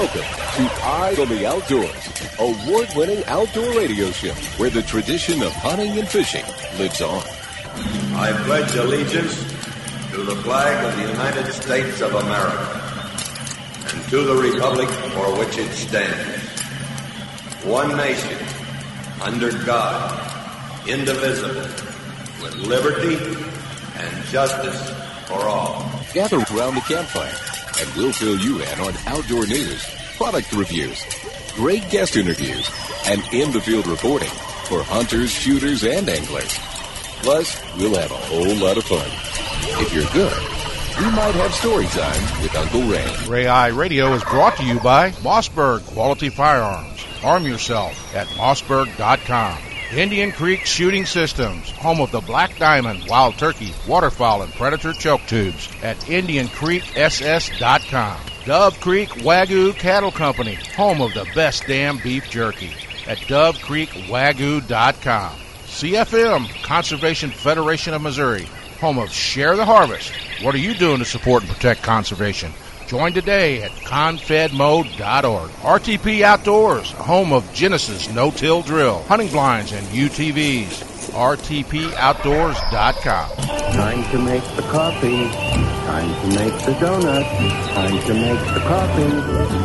Welcome to Eyes on the Outdoors, award-winning outdoor radio show where the tradition of hunting and fishing lives on. I pledge allegiance to the flag of the United States of America and to the republic for which it stands, one nation, under God, indivisible, with liberty and justice for all. Gather around the campfire, and we'll fill you in on outdoor news, product reviews, great guest interviews, and in-the-field reporting for hunters, shooters, and anglers. Plus, we'll have a whole lot of fun. If you're good, we might have story time with Uncle Ray. Ray Eye Radio is brought to you by Mossberg Quality Firearms. Arm yourself at mossberg.com. Indian Creek Shooting Systems, home of the Black Diamond, Wild Turkey, Waterfowl, and Predator choke tubes at IndianCreekSS.com. Dove Creek Wagyu Cattle Company, home of the best damn beef jerky at DoveCreekWagyu.com. CFM, Conservation Federation of Missouri, home of Share the Harvest. What are you doing to support and protect conservation? Join today at confedmo.org. RTP Outdoors, home of Genesis No-Till Drill, hunting blinds, and UTVs. RTPOutdoors.com. Time to make the coffee. Time to make the donuts. Time to make the coffee.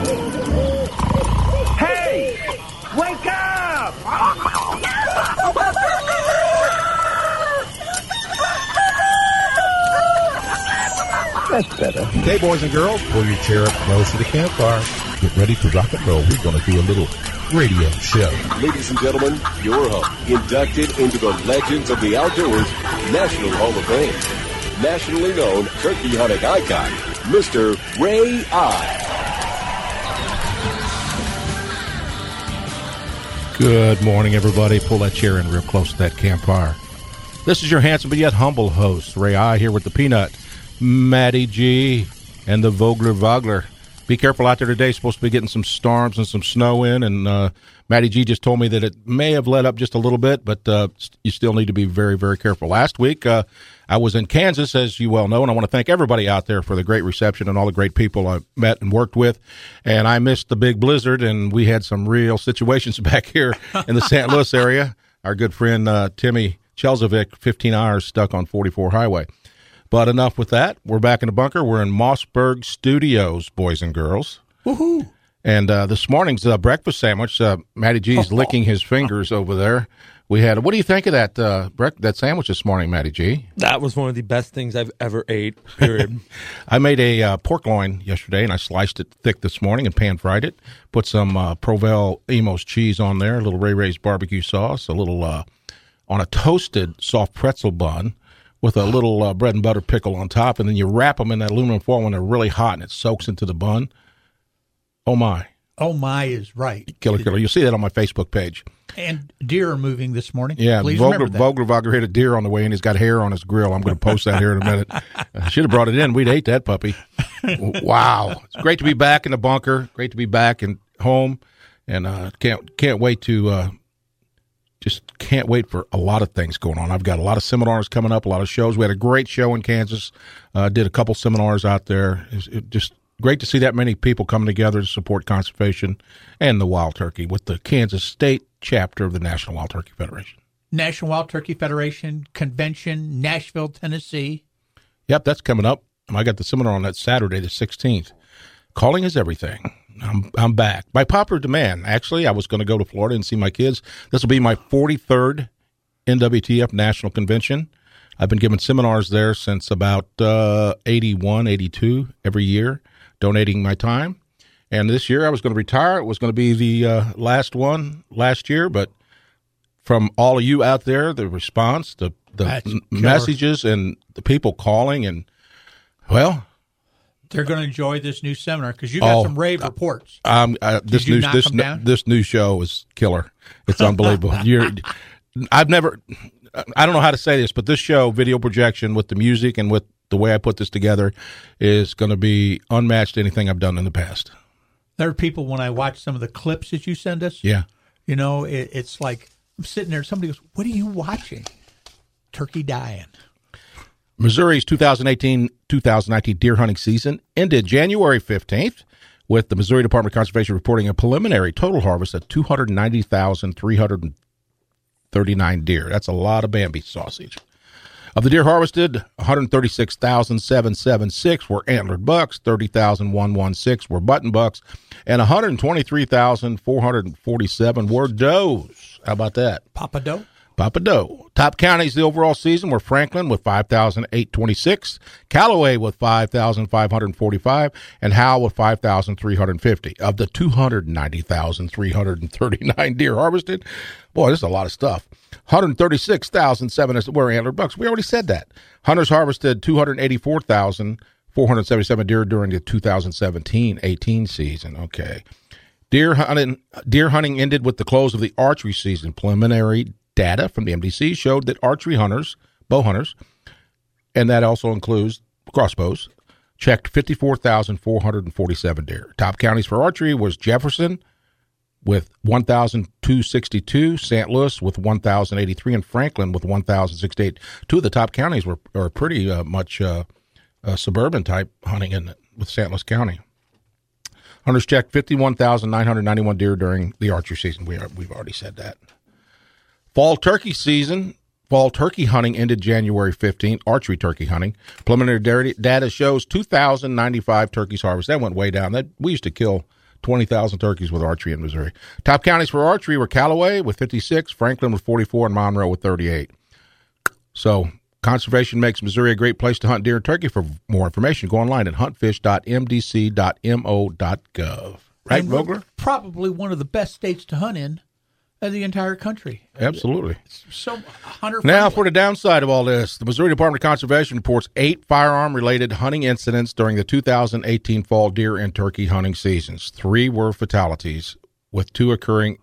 Hey! Wake up! That's better. Okay, boys and girls, pull your chair up close to the campfire. Get ready to rock and roll. We're going to do a little radio show. Ladies and gentlemen, your host, inducted into the Legends of the Outdoors National Hall of Fame, nationally known turkey hunting icon, Mr. Ray Eye. Good morning, everybody. Pull that chair in real close to that campfire. This is your handsome but yet humble host, Ray Eye, here with the Peanut, Matty G, and the Vogler. Be careful out there today. Supposed to be getting some storms and some snow in, and Matty G just told me that it may have let up just a little bit, but you still need to be very, very careful. Last week, I was in Kansas, as you well know, and I want to thank everybody out there for the great reception and all the great people I met and worked with. And I missed the big blizzard, and we had some real situations back here in the St. Louis area. Our good friend Timmy Chelzovic, 15 hours stuck on 44 Highway. But enough with that. We're back in the bunker. We're in Mossberg Studios, boys and girls. Woohoo! And this morning's breakfast sandwich, Matty G's licking his fingers over there. We had. What do you think of that that sandwich this morning, Matty G? That was one of the best things I've ever ate, period. I made a pork loin yesterday, and I sliced it thick this morning and pan-fried it. Put some Provel Emos cheese on there, a little Ray Ray's barbecue sauce, a little on a toasted soft pretzel bun, with a little bread and butter pickle on top, and then you wrap them in that aluminum foil when they're really hot, and it soaks into the bun. Oh, my. Oh, my is right. Killer. You'll see that on my Facebook page. And deer are moving this morning. Yeah, Please remember that. Vogler hit a deer on the way, and he's got hair on his grill. I'm going to post that here in a minute. I should have brought it in. We'd ate that puppy. Wow. It's great to be back in the bunker. Great to be back and home. And can't wait to just can't wait for a lot of things going on. I've got a lot of seminars coming up, a lot of shows. We had a great show in Kansas. Did a couple seminars out there. It just great to see that many people coming together to support conservation and the wild turkey with the Kansas State chapter of the National Wild Turkey Federation. National Wild Turkey Federation Convention, Nashville, Tennessee. Yep, that's coming up. I got the seminar on that Saturday, the 16th. Calling is everything. I'm back. By popular demand, actually, I was going to go to Florida and see my kids. This will be my 43rd NWTF National Convention. I've been giving seminars there since about 81, 82 every year, donating my time. And this year I was going to retire. It was going to be the last one last year, but from all of you out there, the response, the messages, and the people calling, and, well, they're going to enjoy this new seminar because you got some rave reports. This new show is killer. It's unbelievable. I don't know how to say this, but this show, video projection with the music and with the way I put this together, is going to be unmatched anything I've done in the past. There are people, when I watch some of the clips that you send us, it's like I'm sitting there, somebody goes, "What are you watching?" Turkey dying. Missouri's 2018-2019 deer hunting season ended January 15th with the Missouri Department of Conservation reporting a preliminary total harvest of 290,339 deer. That's a lot of Bambi sausage. Of the deer harvested, 136,776 were antlered bucks, 30,116 were button bucks, and 123,447 were does. How about that? Papa doe? Papa doe. Top counties the overall season were Franklin with 5,826, Callaway with 5,545, and Howell with 5,350. Of the 290,339 deer harvested, boy, this is a lot of stuff. 136,007 were antlered bucks. We already said that. Hunters harvested 284,477 deer during the 2017-18 season. Okay. Deer hunting ended with the close of the archery season. Preliminary data from the MDC showed that archery hunters, bow hunters, and that also includes crossbows, checked 54,447 deer. Top counties for archery was Jefferson with 1,262, St. Louis with 1,083, and Franklin with 1,068. Two of the top counties are pretty much suburban type hunting with St. Louis County. Hunters checked 51,991 deer during the archery season. We've already said that. Fall turkey hunting ended January 15th, archery turkey hunting. Preliminary data shows 2,095 turkeys harvested. That went way down. We used to kill 20,000 turkeys with archery in Missouri. Top counties for archery were Callaway with 56, Franklin with 44, and Monroe with 38. So conservation makes Missouri a great place to hunt deer and turkey. For more information, go online at huntfish.mdc.mo.gov. Right, Vogler? Probably one of the best states to hunt in the entire country. Absolutely. It's so hunter-friendly. Now for the downside of all this. The Missouri Department of Conservation reports 8 firearm-related hunting incidents during the 2018 fall deer and turkey hunting seasons. 3 were fatalities, with 2 occurring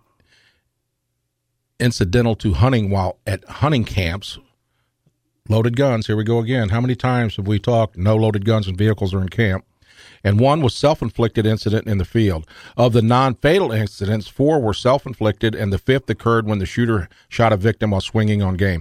incidental to hunting while at hunting camps. Loaded guns, here we go again. How many times have we talked no loaded guns and vehicles are in camp? And 1 was self-inflicted incident in the field. Of the non-fatal incidents, 4 were self-inflicted, and the 5th occurred when the shooter shot a victim while swinging on game.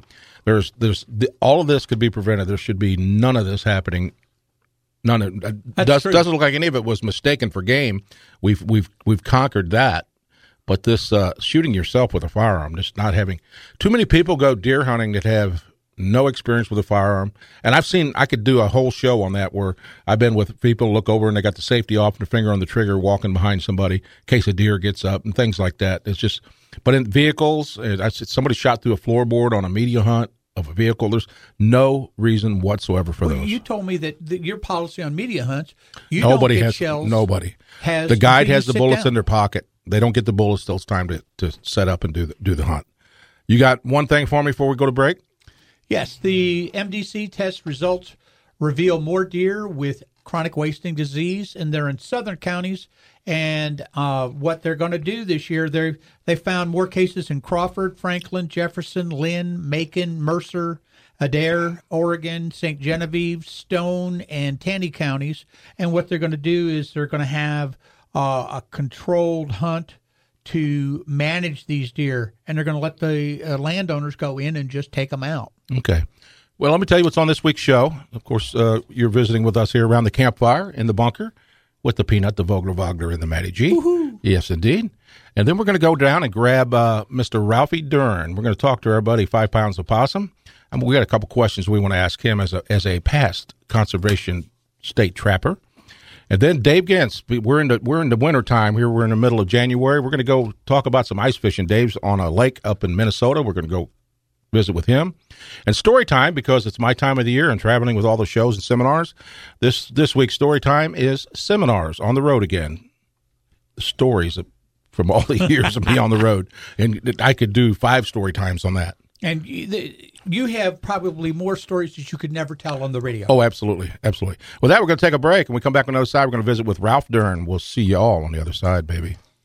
All of this could be prevented. There should be none of this happening. None of it doesn't look like any of it was mistaken for game. We've conquered that, but this shooting yourself with a firearm, just not having too many people go deer hunting that have no experience with a firearm. And I could do a whole show on that where I've been with people look over and they got the safety off and the finger on the trigger walking behind somebody in case a deer gets up and things like that. It's just, but in vehicles, somebody shot through a floorboard on a media hunt of a vehicle. There's no reason whatsoever for those. You told me that your policy on media hunts, nobody don't get has shells. Nobody. The guide has the bullets in their pocket. They don't get the bullets till it's time to set up and do the hunt. You got one thing for me before we go to break? Yes, the MDC test results reveal more deer with chronic wasting disease, and they're in southern counties. And what they're going to do this year, they found more cases in Crawford, Franklin, Jefferson, Lynn, Macon, Mercer, Adair, Oregon, St. Genevieve, Stone, and Taney counties. And what they're going to do is they're going to have a controlled hunt to manage these deer, and they're going to let the landowners go in and just take them out. Okay. Well, let me tell you what's on this week's show. Of course, you're visiting with us here around the campfire in the bunker with the Peanut, the Vogler, Wagner, and the Matty G. Woo-hoo. Yes, indeed. And then we're going to go down and grab Mr. Ralphie Dern. We're going to talk to our buddy 5 Pounds of Possum. And we got a couple questions we want to ask him as a past conservation state trapper. And then Dave Gentz, we're in the winter time here. We're in the middle of January. We're going to go talk about some ice fishing. Dave's on a lake up in Minnesota. We're going to go visit with him. And story time, because it's my time of the year and traveling with all the shows and seminars. This week's story time is seminars on the road again. Stories from all the years of me on the road. And I could do 5 story times on that. And you have probably more stories that you could never tell on the radio. Oh, absolutely. Absolutely. With that, we're going to take a break. And we come back on the other side. We're going to visit with Ralph Dern. We'll see you all on the other side, baby.